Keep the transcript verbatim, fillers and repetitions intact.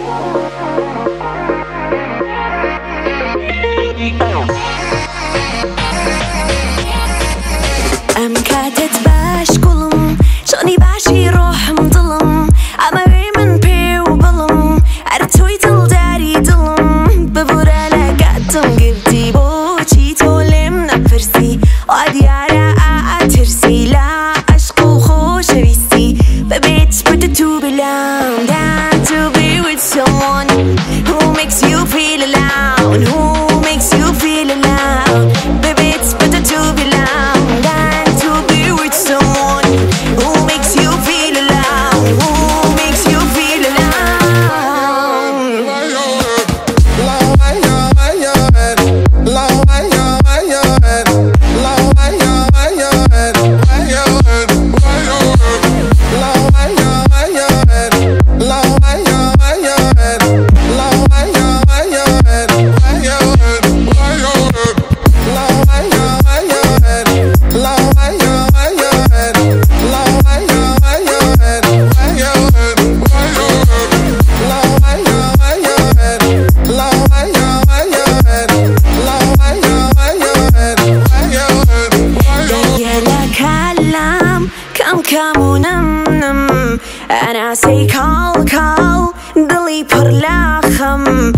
Em katet baş kulum Shani bashi rohim dilum Ama min pe u bilum Artoy dil dari dilum Bevura la qaddum gibdi bo chi tolim nafirsi Adiyara atirsi La aşk u khoshvisti Bebet bada tu bilam Down to be with someone Who makes you feel alone Who makes you feel alone Bebet bada tu bilam Come on, num num, and I say call call, dili per lachem.